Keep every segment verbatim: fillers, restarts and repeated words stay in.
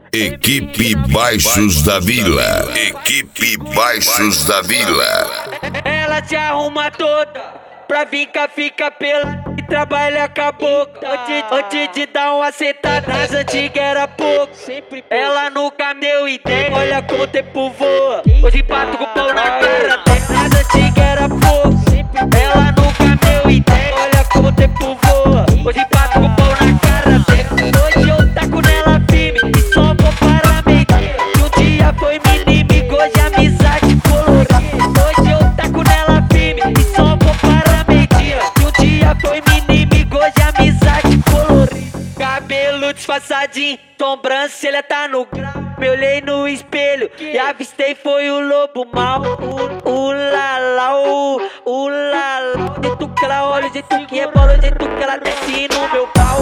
Equipe Baixos da Vila. Equipe Baixos da Vila. Ela se arruma toda pra vir cá, fica pela e trabalha com a boca. Antes, antes de dar uma sentada, nas antigas era pouco. Ela nunca me deu ideia, olha como o tempo voa. Hoje bato com o pau na cara dela. Nas antigas era pouco. Ela nunca me deu ideia, olha como o tempo voa. Hoje bato com o pau na cara dela. Hoje eu taco nela firme e só vou para a mentira. Que um dia foi meu inimigo, hoje amizade colorida. Hoje eu taco nela firme e só vou para a mentira. Que um dia foi meu inimigo, hoje amizade colorida. Cabelo disfarçadinho, sobrancelha tá no grau. Me olhei no espelho e avistei foi o lobo mau. O, o lala, o, o lala. O jeito que ela olha, o jeito que rebola, o jeito que ela desce no meu pau.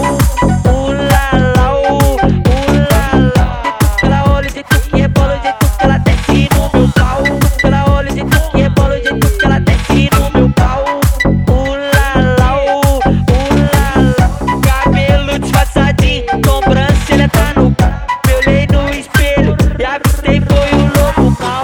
O lala, o, o lala. O jeito que ela olha, o jeito que rebola, o jeito que ela desce no meu pau. O jeito que ela olha, o jeito que rebola, o jeito que ela desce no meu pau. O lala, o, o lala. Cabelo disfarçadinho, sobrancelha tá no grau. Me olhei no espelho e avistei foi o lobo mau.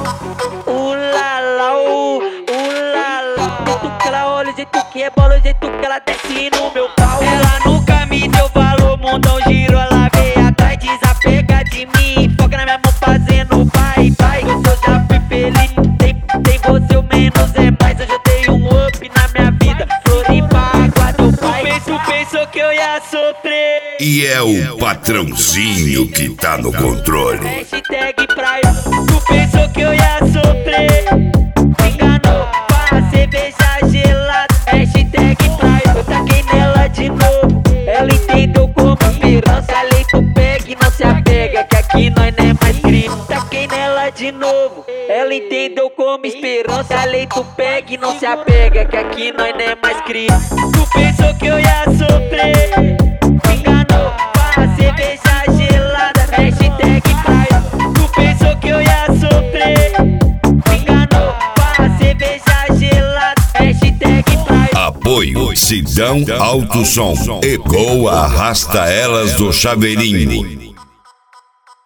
O lala, o, o lala. O jeito que ela olha, o jeito que rebola, o jeito que ela desce no meu pau. Ela nunca me deu valor, mundão girou, ela veio atrás, desapega de mim. Foca na minha mão fazendo vai, vai. Eu já fui feliz, tem, tem você o menos é mais. Hoje eu dei um up na minha vida, Floripa, água do pai. Tu pensou que eu ia sofrer E é o patrãozinho que tá no controle. Hashtag praia, tu pensou que eu ia sofrer. Me enganou, para cerveja gelada. Hashtag praia, eu taquei nela de novo. Ela entendeu como esperança, leito pega e não se apega, que aqui nós não é mais crime. Taquei nela de novo. Ela entendeu como esperança, leito pega e não se apega, que aqui nós não é mais crime. Tu pensou que eu ia sofrer. Me enganou, para cerveja gelada. Hashtag praia, tu pensou que eu ia sofrer. Me enganou, para cerveja gelada. Hashtag praia. Apoio Sidão Alto Som. Ecoa Arrasta Elas do Chaveirinho.